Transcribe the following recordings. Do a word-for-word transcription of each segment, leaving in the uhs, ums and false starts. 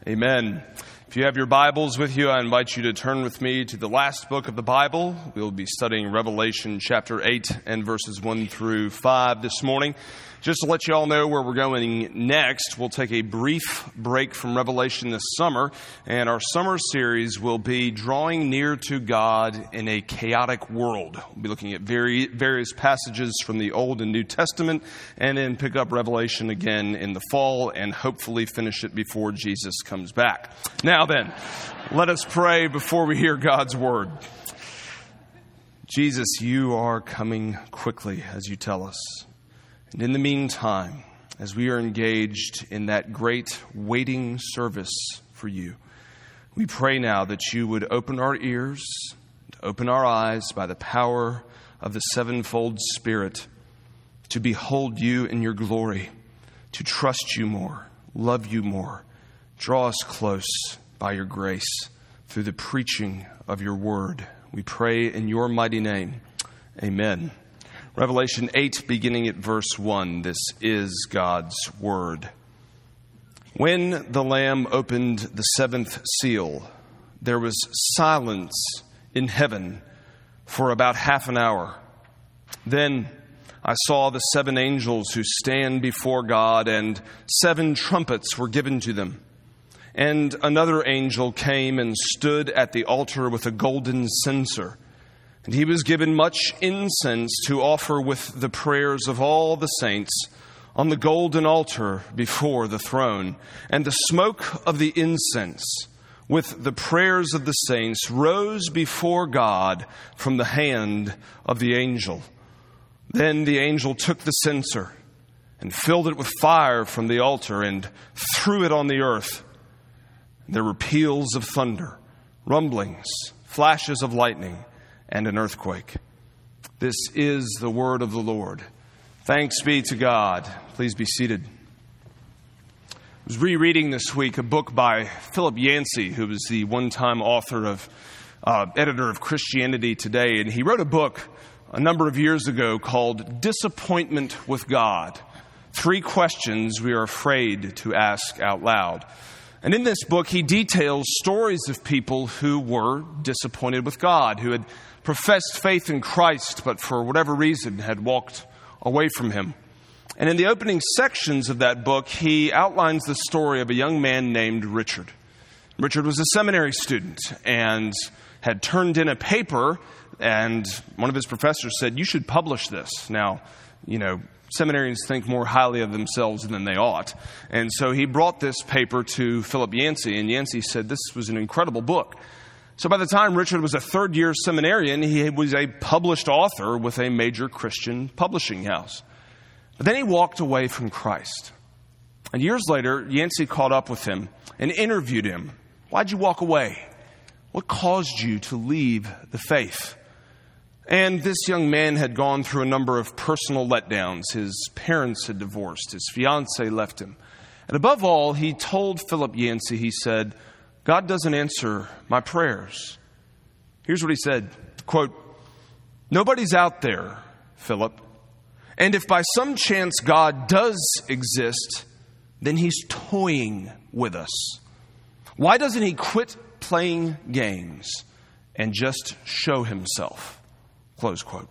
Amen. If you have your Bibles with you, I invite you to turn with me to the last book of the Bible. We'll be studying Revelation chapter eight and verses one through five this morning. Just to let you all know where we're going next, we'll take a brief break from Revelation this summer, and our summer series will be Drawing Near to God in a Chaotic World. We'll be looking at very, various passages from the Old and New Testament, and then pick up Revelation again in the fall, and hopefully finish it before Jesus comes back. Now then, let us pray before we hear God's Word. Jesus, you are coming quickly, as you tell us. And in the meantime, as we are engaged in that great waiting service for you, we pray now that you would open our ears, open our eyes by the power of the sevenfold Spirit to behold you in your glory, to trust you more, love you more, draw us close by your grace through the preaching of your word. We pray in your mighty name. Amen. Revelation eight, beginning at verse one. This is God's word. When the Lamb opened the seventh seal, there was silence in heaven for about half an hour. Then I saw the seven angels who stand before God, and seven trumpets were given to them. And another angel came and stood at the altar with a golden censer. And he was given much incense to offer with the prayers of all the saints on the golden altar before the throne. And the smoke of the incense with the prayers of the saints rose before God from the hand of the angel. Then the angel took the censer and filled it with fire from the altar and threw it on the earth. There were peals of thunder, rumblings, flashes of lightning, and an earthquake. This is the word of the Lord. Thanks be to God. Please be seated. I was rereading this week a book by Philip Yancey, who was the one-time author of, uh, editor of Christianity Today, and he wrote a book a number of years ago called Disappointment with God. Three questions we are afraid to ask out loud. And in this book, he details stories of people who were disappointed with God, who had professed faith in Christ, but for whatever reason had walked away from him. And in the opening sections of that book, he outlines the story of a young man named Richard. Richard was a seminary student and had turned in a paper, and one of his professors said, "You should publish this." Now, you know, seminarians think more highly of themselves than they ought. And so he brought this paper to Philip Yancey, and Yancey said this was an incredible book. So by the time Richard was a third-year seminarian, he was a published author with a major Christian publishing house. But then he walked away from Christ. And years later, Yancey caught up with him and interviewed him. Why'd you walk away? What caused you to leave the faith? And this young man had gone through a number of personal letdowns. His parents had divorced. His fiancée left him. And above all, he told Philip Yancey, he said, "God doesn't answer my prayers." Here's what he said, quote, "Nobody's out there, Philip. And if by some chance God does exist, then he's toying with us. Why doesn't he quit playing games and just show himself?" Close quote.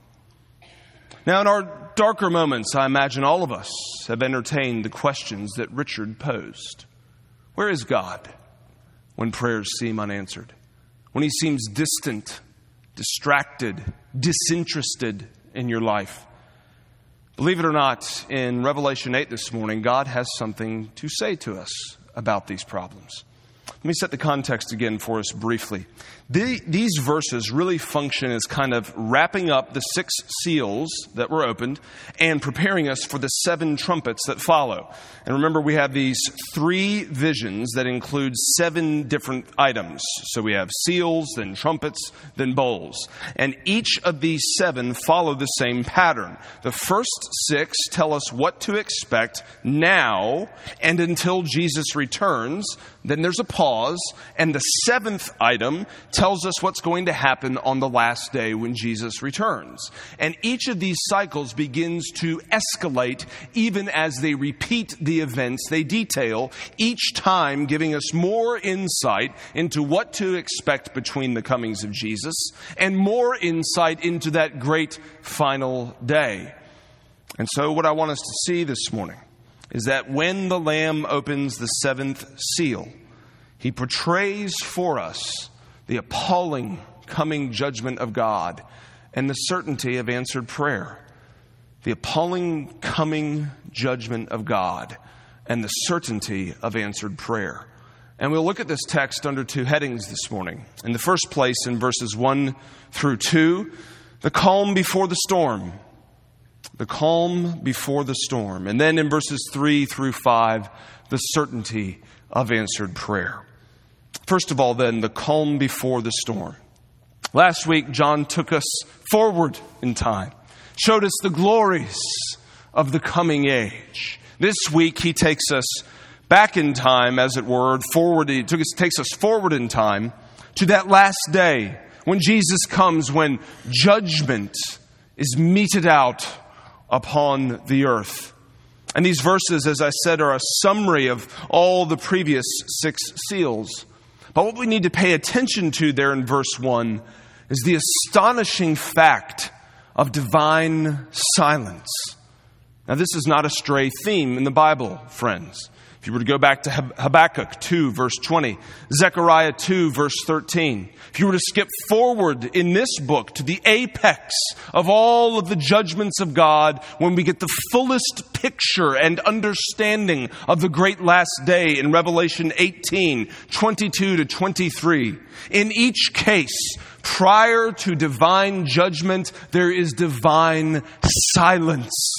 Now, in our darker moments, I imagine all of us have entertained the questions that Richard posed. Where is God when prayers seem unanswered? When he seems distant, distracted, disinterested in your life? Believe it or not, in Revelation eight this morning, God has something to say to us about these problems. Let me set the context again for us briefly. The, these verses really function as kind of wrapping up the six seals that were opened and preparing us for the seven trumpets that follow. And remember, we have these three visions that include seven different items. So we have seals, then trumpets, then bowls. And each of these seven follow the same pattern. The first six tell us what to expect now and until Jesus returns. Then there's a pause. pause, and the seventh item tells us what's going to happen on the last day when Jesus returns. And each of these cycles begins to escalate even as they repeat the events they detail, each time giving us more insight into what to expect between the comings of Jesus and more insight into that great final day. And so what I want us to see this morning is that when the Lamb opens the seventh seal, he portrays for us the appalling coming judgment of God and the certainty of answered prayer. The appalling coming judgment of God and the certainty of answered prayer. And we'll look at this text under two headings this morning. In the first place, in verses one through two, the calm before the storm. The calm before the storm. And then in verses three through five, the certainty of answered prayer. First of all, then, the calm before the storm. Last week, John took us forward in time, showed us the glories of the coming age. This week, he takes us back in time, as it were, forward. He took us, takes us forward in time to that last day when Jesus comes, when judgment is meted out upon the earth. And these verses, as I said, are a summary of all the previous six seals. But what we need to pay attention to there in verse one is the astonishing fact of divine silence. Now, this is not a stray theme in the Bible, friends. If you were to go back to Habakkuk two, verse twenty, Zechariah two, verse thirteen, if you were to skip forward in this book to the apex of all of the judgments of God, when we get the fullest picture and understanding of the great last day in Revelation eighteen, twenty-two to twenty-three, in each case, prior to divine judgment, there is divine silence.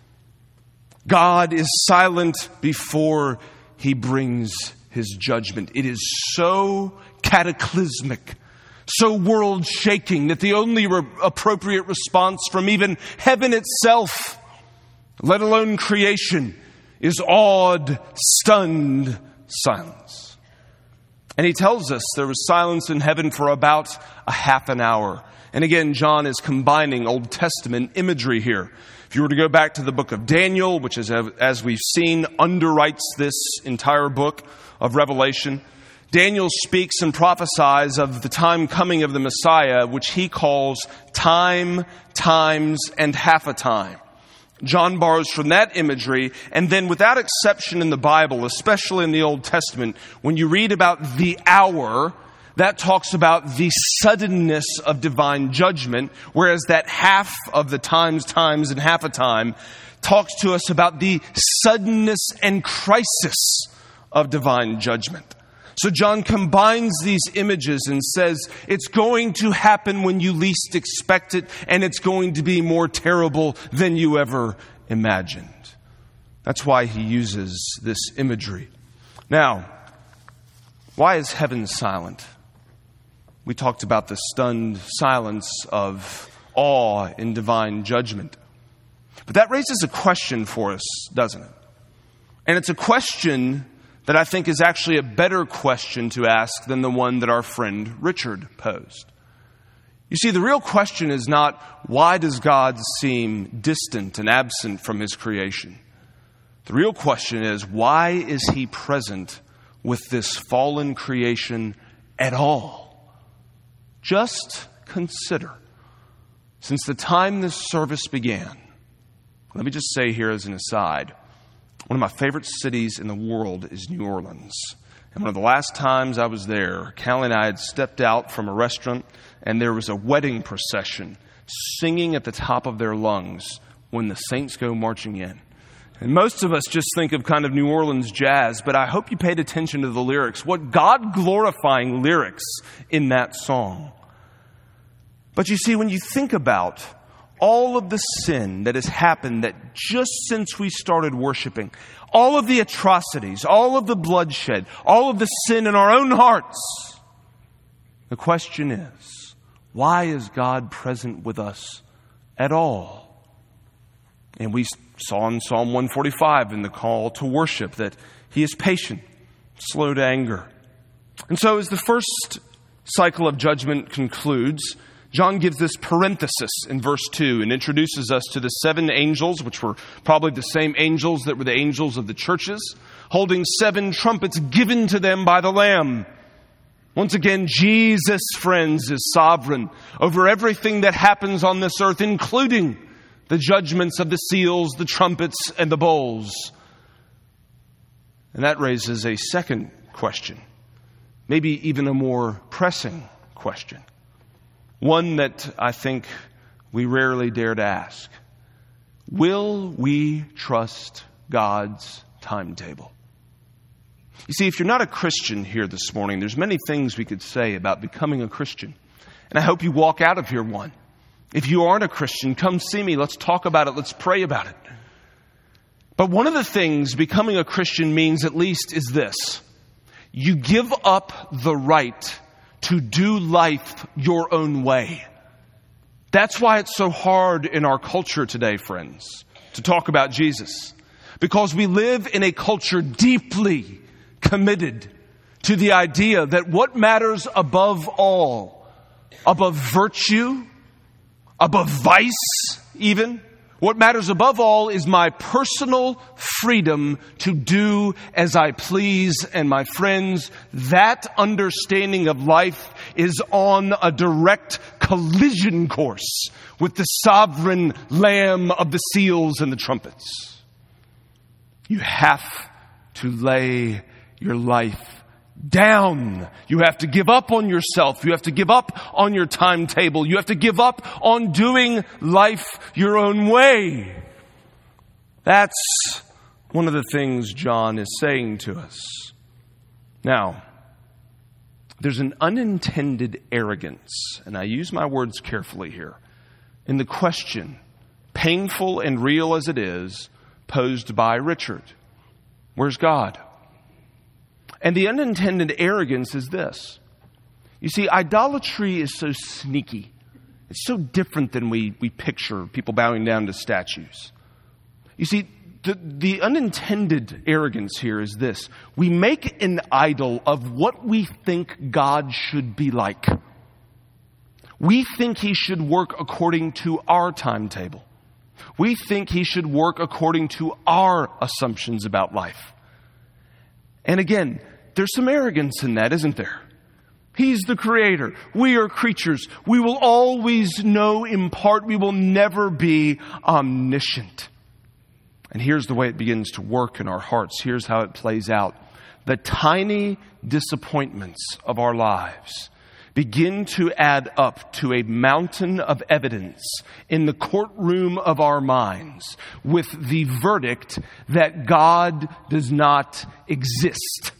God is silent before he brings his judgment. It is so cataclysmic, so world-shaking, that the only re- appropriate response from even heaven itself, let alone creation, is awed, stunned silence. And he tells us there was silence in heaven for about a half an hour. And again, John is combining Old Testament imagery here. If you were to go back to the book of Daniel, which is, as we've seen, underwrites this entire book of Revelation, Daniel speaks and prophesies of the time coming of the Messiah, which he calls time, times, and half a time. John borrows from that imagery, and then without exception in the Bible, especially in the Old Testament, when you read about the hour, that talks about the suddenness of divine judgment, whereas that half of the times, times, and half a time talks to us about the suddenness and crisis of divine judgment. So John combines these images and says it's going to happen when you least expect it, and it's going to be more terrible than you ever imagined. That's why he uses this imagery. Now, why is heaven silent? We talked about the stunned silence of awe in divine judgment. But that raises a question for us, doesn't it? And it's a question that I think is actually a better question to ask than the one that our friend Richard posed. You see, the real question is not, why does God seem distant and absent from his creation? The real question is, why is he present with this fallen creation at all? Just consider, since the time this service began, let me just say here as an aside, one of my favorite cities in the world is New Orleans. And one of the last times I was there, Callie and I had stepped out from a restaurant, and there was a wedding procession singing at the top of their lungs when the saints go marching in. And most of us just think of kind of New Orleans jazz, but I hope you paid attention to the lyrics. What God-glorifying lyrics in that song. But you see, when you think about all of the sin that has happened that just since we started worshiping, all of the atrocities, all of the bloodshed, all of the sin in our own hearts, the question is, why is God present with us at all? And we saw in Psalm one forty-five in the call to worship that he is patient, slow to anger, And so as the first cycle of judgment concludes, John gives this parenthesis in verse two and introduces us to the seven angels, which were probably the same angels that were the angels of the churches, holding seven trumpets given to them by the Lamb. Once again, Jesus, friends, is sovereign over everything that happens on this earth, including the judgments of the seals, the trumpets, and the bowls. And that raises a second question, maybe even a more pressing question. One that I think we rarely dare to ask. Will we trust God's timetable? You see, if you're not a Christian here this morning, there's many things we could say about becoming a Christian. And I hope you walk out of here one. If you aren't a Christian, come see me. Let's talk about it. Let's pray about it. But one of the things becoming a Christian means, at least, is this. You give up the right to do life your own way. That's why it's so hard in our culture today, friends, to talk about Jesus. Because we live in a culture deeply committed to the idea that what matters above all, above virtue, above vice even, what matters above all is my personal freedom to do as I please. And my friends, that understanding of life is on a direct collision course with the sovereign Lamb of the seals and the trumpets. You have to lay your life down. You have to give up on yourself. You have to give up on your timetable. You have to give up on doing life your own way. That's one of the things John is saying to us. Now, there's an unintended arrogance, and I use my words carefully here, in the question, painful and real as it is, posed by Richard. Where's God? And the unintended arrogance is this. You see, idolatry is so sneaky. It's so different than we, we picture people bowing down to statues. You see, the, the unintended arrogance here is this. We make an idol of what we think God should be like. We think He should work according to our timetable. We think He should work according to our assumptions about life. And again, there's some arrogance in that, isn't there? He's the creator. We are creatures. We will always know in part. We will never be omniscient. And here's the way it begins to work in our hearts. Here's how it plays out. The tiny disappointments of our lives begin to add up to a mountain of evidence in the courtroom of our minds with the verdict that God does not exist.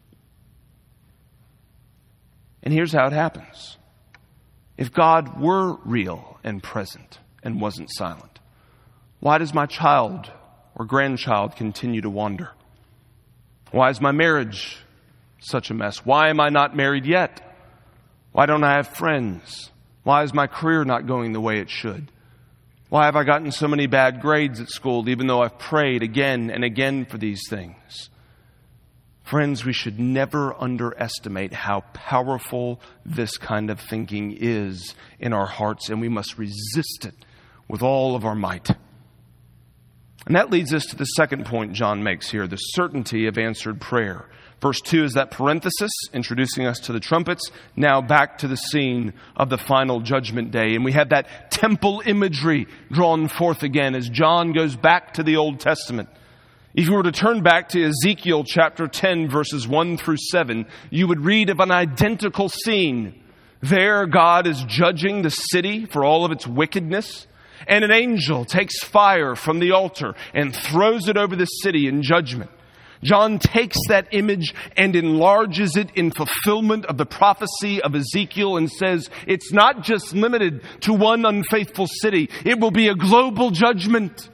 And here's how it happens. If God were real and present and wasn't silent, why does my child or grandchild continue to wander? Why is my marriage such a mess? Why am I not married yet? Why don't I have friends? Why is my career not going the way it should? Why have I gotten so many bad grades at school, even though I've prayed again and again for these things? Friends, we should never underestimate how powerful this kind of thinking is in our hearts, and we must resist it with all of our might. And that leads us to the second point John makes here, the certainty of answered prayer. Verse two is that parenthesis, introducing us to the trumpets. Now back to the scene of the final judgment day. And we have that temple imagery drawn forth again as John goes back to the Old Testament. If you were to turn back to Ezekiel chapter ten, verses one through seven, you would read of an identical scene. There, God is judging the city for all of its wickedness. And an angel takes fire from the altar and throws it over the city in judgment. John takes that image and enlarges it in fulfillment of the prophecy of Ezekiel and says it's not just limited to one unfaithful city. It will be a global judgment.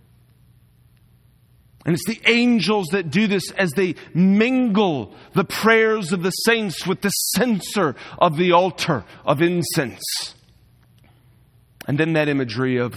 And it's the angels that do this as they mingle the prayers of the saints with the censer of the altar of incense. And then that imagery of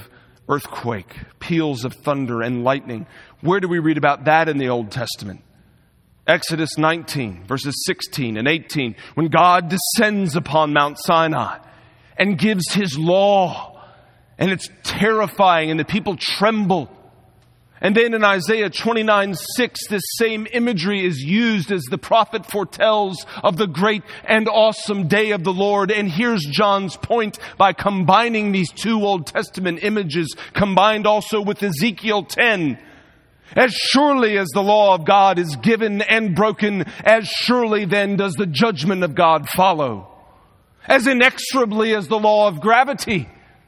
earthquake, peals of thunder and lightning. Where do we read about that in the Old Testament? Exodus nineteen, verses sixteen and eighteen, when God descends upon Mount Sinai and gives His law, and it's terrifying, and the people tremble. And then in Isaiah twenty-nine six, this same imagery is used as the prophet foretells of the great and awesome day of the Lord. And here's John's point by combining these two Old Testament images, combined also with Ezekiel ten. As surely as the law of God is given and broken, as surely then does the judgment of God follow. As inexorably as the law of gravity.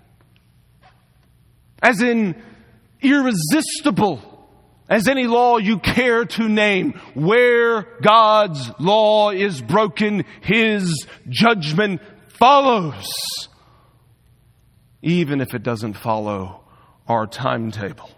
As in irresistible as any law you care to name. Where God's law is broken, His judgment follows. Even if it doesn't follow our timetable.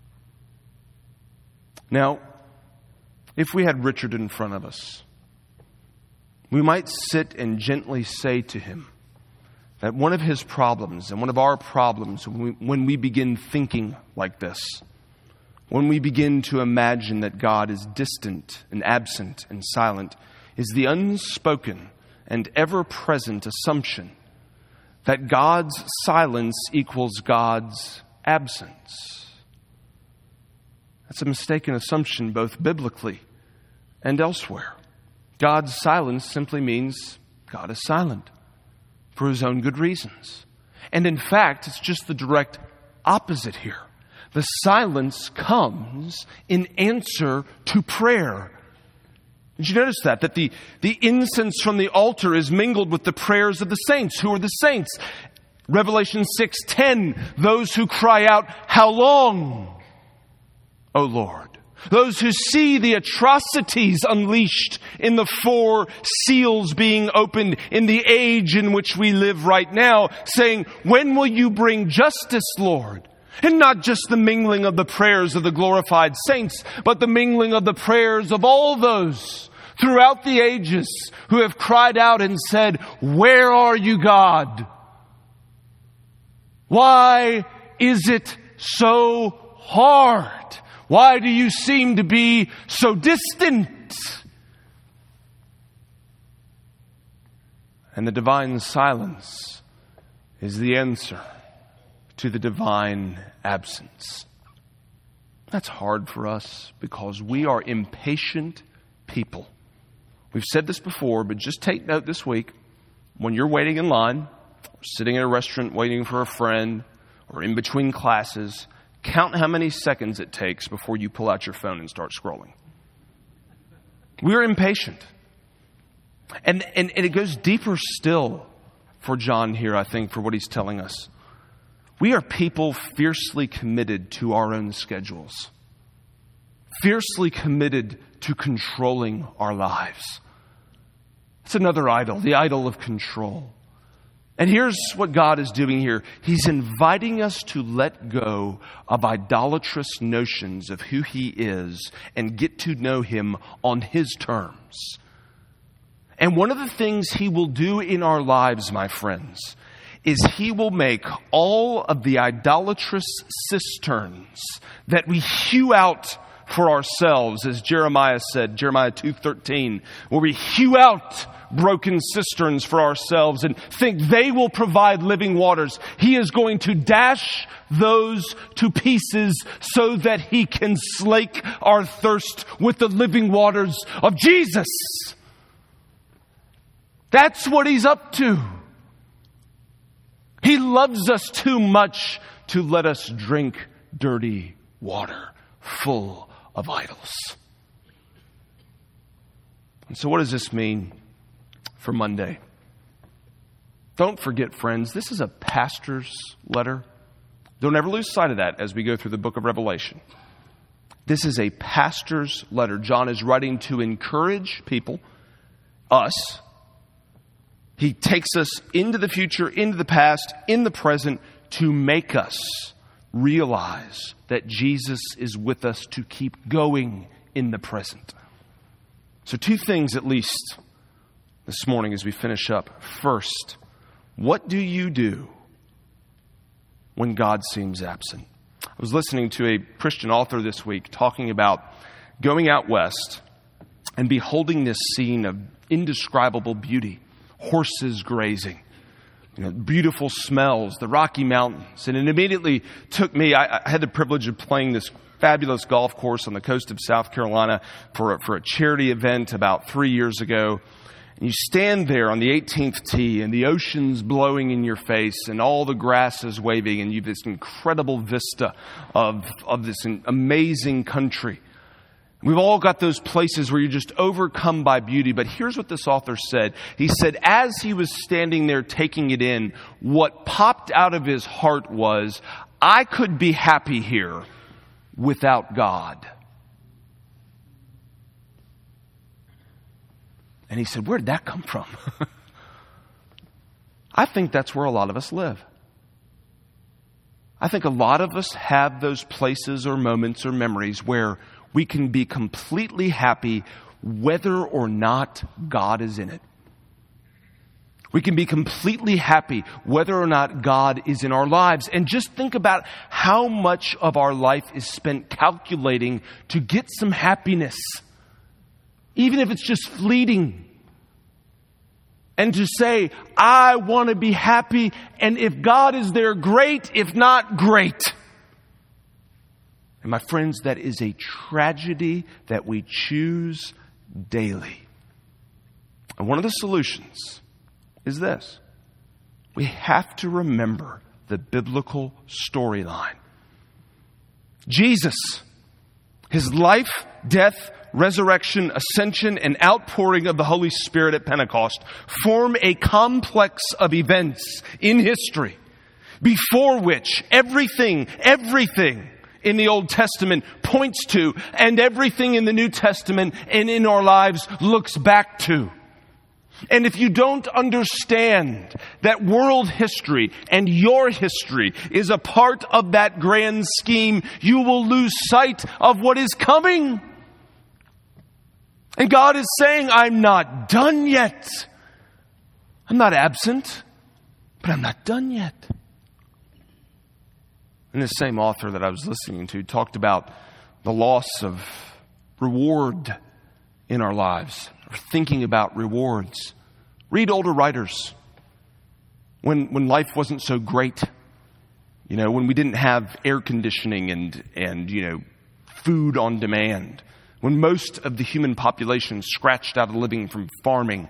Now, if we had Richard in front of us, we might sit and gently say to him that one of his problems and one of our problems when we, when we begin thinking like this, when we begin to imagine that God is distant and absent and silent, is the unspoken and ever-present assumption that God's silence equals God's absence. That's a mistaken assumption both biblically and elsewhere. God's silence simply means God is silent for His own good reasons. And in fact, it's just the direct opposite here. The silence comes in answer to prayer. Did you notice that? That the, the incense from the altar is mingled with the prayers of the saints. Who are the saints? Revelation six ten, those who cry out, "How long, O Lord?" Those who see the atrocities unleashed in the four seals being opened in the age in which we live right now, saying, "When will you bring justice, Lord?" And not just the mingling of the prayers of the glorified saints, but the mingling of the prayers of all those throughout the ages who have cried out and said, "Where are you, God? Why is it so hard? Why do you seem to be so distant?" And the divine silence is the answer to the divine absence. That's hard for us because we are impatient people. We've said this before, but just take note this week. When you're waiting in line, or sitting in a restaurant waiting for a friend, or in between classes, count how many seconds it takes before you pull out your phone and start scrolling. We're impatient. And, and, and it goes deeper still for John here, I think, for what he's telling us. We are people fiercely committed to our own schedules. Fiercely committed to controlling our lives. It's another idol, the idol of control. And here's what God is doing here. He's inviting us to let go of idolatrous notions of who He is and get to know Him on His terms. And one of the things He will do in our lives, my friends, is He will make all of the idolatrous cisterns that we hew out for ourselves, as Jeremiah said, Jeremiah two thirteen, where we hew out broken cisterns for ourselves and think they will provide living waters. He is going to dash those to pieces so that He can slake our thirst with the living waters of Jesus. That's what He's up to. He loves us too much to let us drink dirty water full of idols. And so what does this mean for Monday? Don't forget, friends, this is a pastor's letter. Don't ever lose sight of that as we go through the book of Revelation. This is a pastor's letter. John is writing to encourage people, us. He takes us into the future, into the past, in the present, to make us realize that Jesus is with us to keep going in the present. So two things at least this morning as we finish up. First, what do you do when God seems absent? I was listening to a Christian author this week talking about going out west and beholding this scene of indescribable beauty, horses grazing, you know, beautiful smells, the Rocky Mountains. And it immediately took me, I, I had the privilege of playing this fabulous golf course on the coast of South Carolina for a, for a charity event about three years ago. And you stand there on the eighteenth tee and the ocean's blowing in your face and all the grass is waving and you have this incredible vista of, of this amazing country. We've all got those places where you're just overcome by beauty. But here's what this author said. He said, as he was standing there taking it in, what popped out of his heart was, I could be happy here without God. And he said, where did that come from? I think that's where a lot of us live. I think a lot of us have those places or moments or memories where we can be completely happy whether or not God is in it. We can be completely happy whether or not God is in our lives. And just think about how much of our life is spent calculating to get some happiness, even if it's just fleeting. And to say, I want to be happy, and if God is there, great. If not, great. And my friends, that is a tragedy that we choose daily. And one of the solutions is this. We have to remember the biblical storyline. Jesus, his life, death, resurrection, ascension, and outpouring of the Holy Spirit at Pentecost form a complex of events in history before which everything, everything in the Old Testament points to, and everything in the New Testament and in our lives looks back to. And if you don't understand that world history and your history is a part of that grand scheme, you will lose sight of what is coming. And God is saying, I'm not done yet. I'm not absent, but I'm not done yet. And the same author that I was listening to talked about the loss of reward in our lives, or thinking about rewards. Read older writers. When when life wasn't so great, you know, when we didn't have air conditioning and and you know food on demand, when most of the human population scratched out a living from farming,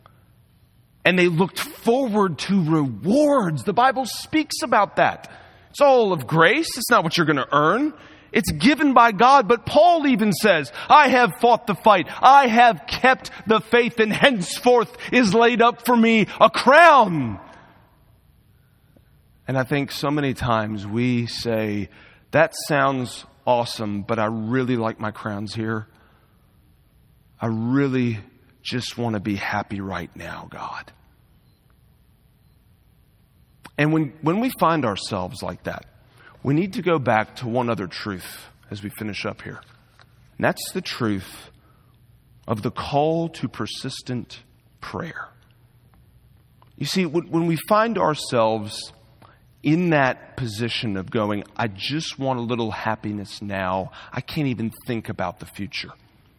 and they looked forward to rewards. The Bible speaks about that. It's all of grace. It's not what you're going to earn. It's given by God. But Paul even says, I have fought the fight. I have kept the faith, and henceforth is laid up for me a crown. And I think so many times we say, that sounds awesome, but I really like my crowns here. I really just want to be happy right now, God. And when, when we find ourselves like that, we need to go back to one other truth as we finish up here. And that's the truth of the call to persistent prayer. You see, when, when we find ourselves in that position of going, I just want a little happiness now, I can't even think about the future.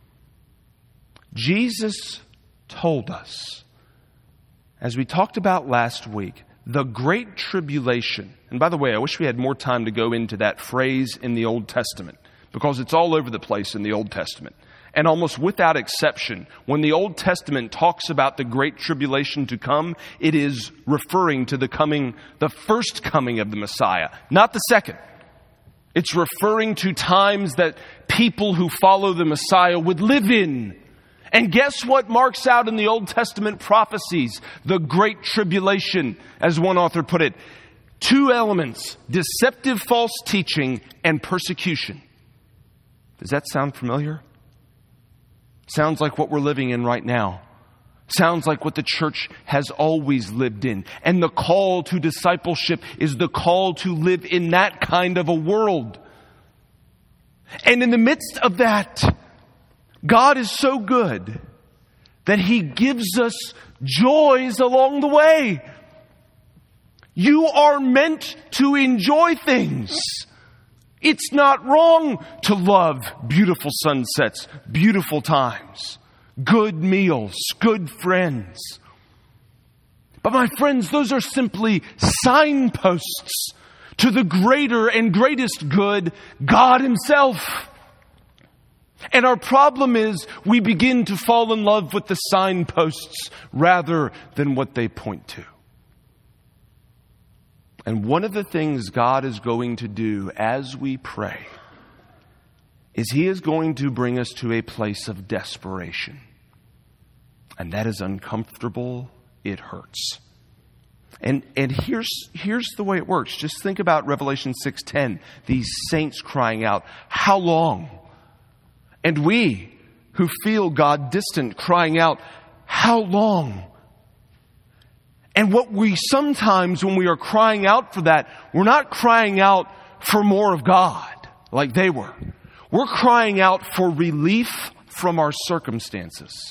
Jesus told us, as we talked about last week, the Great Tribulation. And by the way, I wish we had more time to go into that phrase in the Old Testament, because it's all over the place in the Old Testament. And almost without exception, when the Old Testament talks about the Great Tribulation to come, it is referring to the coming, the first coming of the Messiah, not the second. It's referring to times that people who follow the Messiah would live in. And guess what marks out in the Old Testament prophecies the Great Tribulation, as one author put it? Two elements: deceptive false teaching and persecution. Does that sound familiar? Sounds like what we're living in right now. Sounds like what the church has always lived in. And the call to discipleship is the call to live in that kind of a world. And in the midst of that, God is so good that He gives us joys along the way. You are meant to enjoy things. It's not wrong to love beautiful sunsets, beautiful times. good meals, good friends. But my friends, those are simply signposts to the greater and greatest good, God Himself. And our problem is we begin to fall in love with the signposts rather than what they point to. And one of the things God is going to do as we pray is He is going to bring us to a place of desperation. And that is uncomfortable. It hurts. And and here's here's the way it works. Just think about Revelation six ten. These saints crying out, "How long?" And we who feel God distant crying out, "How long?" And what we sometimes, when we are crying out for that, we're not crying out for more of God like they were. We're crying out for relief from our circumstances.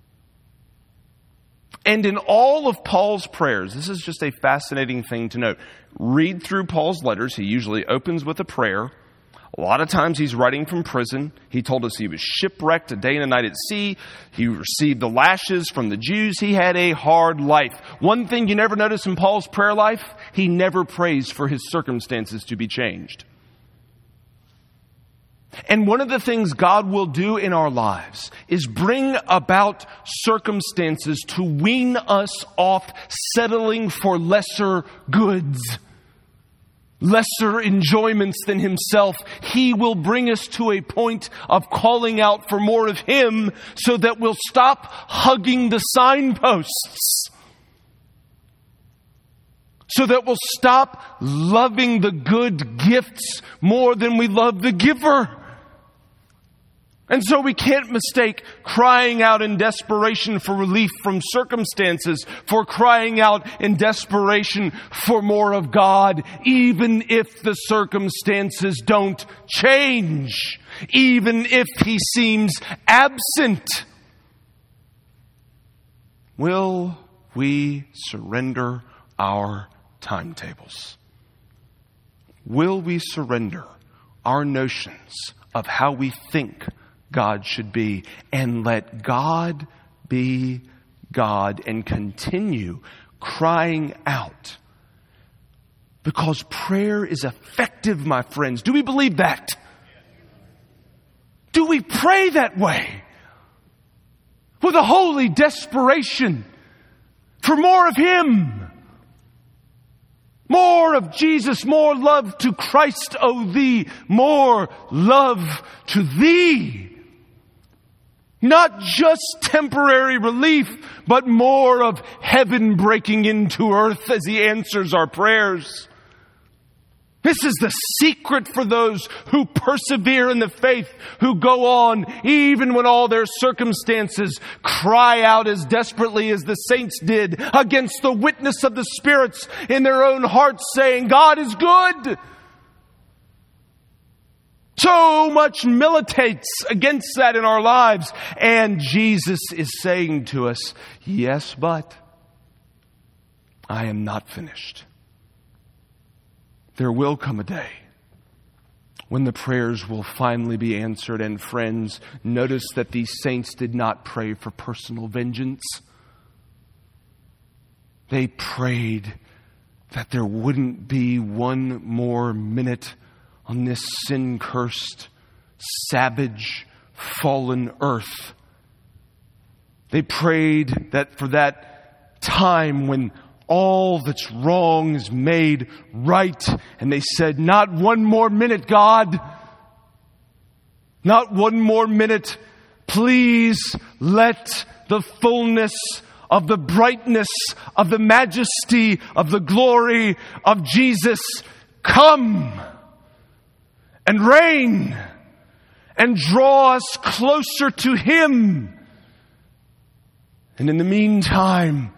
And in all of Paul's prayers, this is just a fascinating thing to note. Read through Paul's letters. He usually opens with a prayer. A lot of times he's writing from prison. He told us he was shipwrecked a day and a night at sea. He received the lashes from the Jews. He had a hard life. One thing you never notice in Paul's prayer life, he never prays for his circumstances to be changed. And one of the things God will do in our lives is bring about circumstances to wean us off settling for lesser goods, lesser enjoyments than Himself. He will bring us to a point of calling out for more of Him so that we'll stop hugging the signposts. So that we'll stop loving the good gifts more than we love the giver. And so we can't mistake crying out in desperation for relief from circumstances for crying out in desperation for more of God, even if the circumstances don't change, even if He seems absent. Will we surrender our timetables? Will we surrender our notions of how we think God should be and let God be God and continue crying out? Because prayer is effective, my friends. Do we believe that? Do we pray that way? With a holy desperation for more of Him. More of Jesus, more love to Christ, O thee, more love to thee. Not just temporary relief, but more of heaven breaking into earth as He answers our prayers. This is the secret for those who persevere in the faith, who go on even when all their circumstances cry out as desperately as the saints did against the witness of the spirits in their own hearts, saying, God is good. So much militates against that in our lives. And Jesus is saying to us, yes, but I am not finished. There will come a day when the prayers will finally be answered. And friends, notice that these saints did not pray for personal vengeance. They prayed that there wouldn't be one more minute on this sin-cursed, savage, fallen earth. They prayed that for that time when all that's wrong is made right. And they said, not one more minute, God. Not one more minute. Please let the fullness of the brightness of the majesty of the glory of Jesus come and reign and draw us closer to Him. And in the meantime,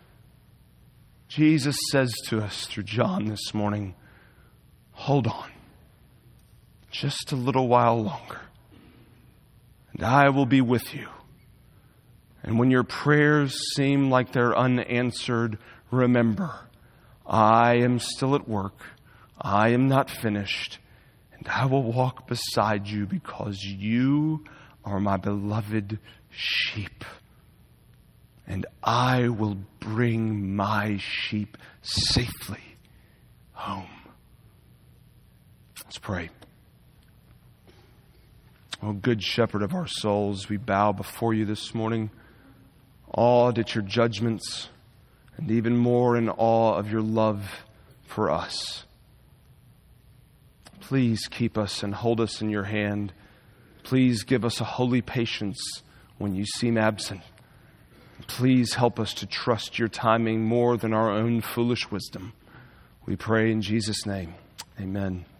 Jesus says to us through John this morning, hold on just a little while longer, and I will be with you. And when your prayers seem like they're unanswered, remember, I am still at work. I am not finished. And I will walk beside you because you are my beloved sheep, and I will bring my sheep safely home. Let's pray. Oh, good shepherd of our souls, we bow before you this morning, awed at your judgments, and even more in awe of your love for us. Please keep us and hold us in your hand. Please give us a holy patience when you seem absent. Please help us to trust your timing more than our own foolish wisdom. We pray in Jesus' name. Amen.